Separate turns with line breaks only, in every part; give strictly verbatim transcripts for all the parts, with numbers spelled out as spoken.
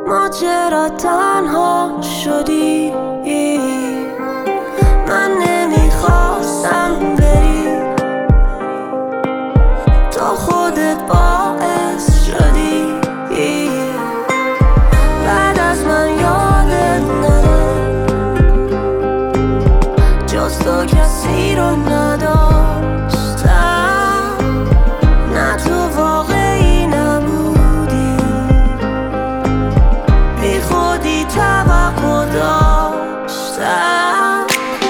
ما چرا تنها شدی؟ من نمیخواستم بری، تو خودت باعث شدی. بعد از من یادت نره، جز تو کسی رو نداشتم. نه تو واقعی نبودی، بی خودی توقع داشتم.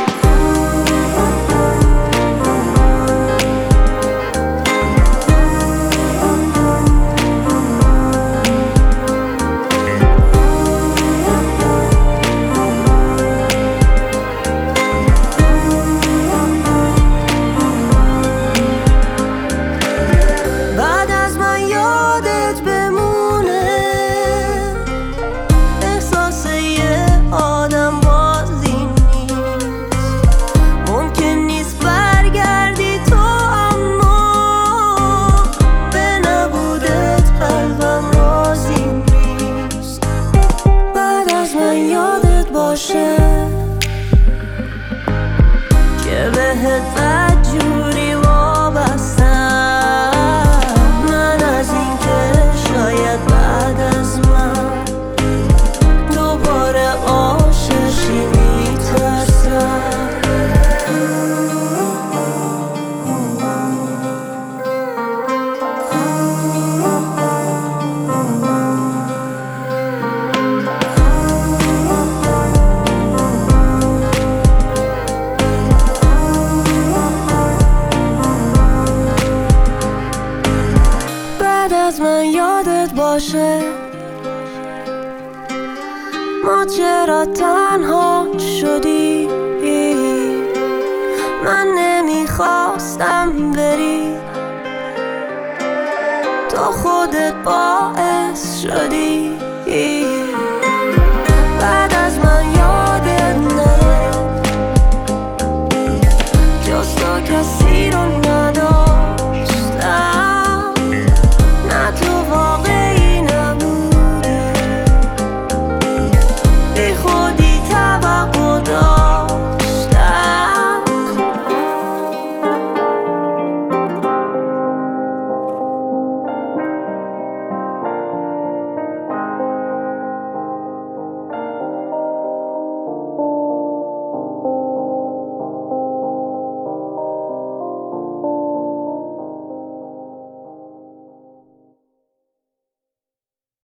که بهت بدجوری وابستم. من از این که شاید بعد از من دوباره عاشقی میترسم. از من یادت باشه ما چرا تنها شدی. من نمیخواستم بری، تو خودت باعث شدی.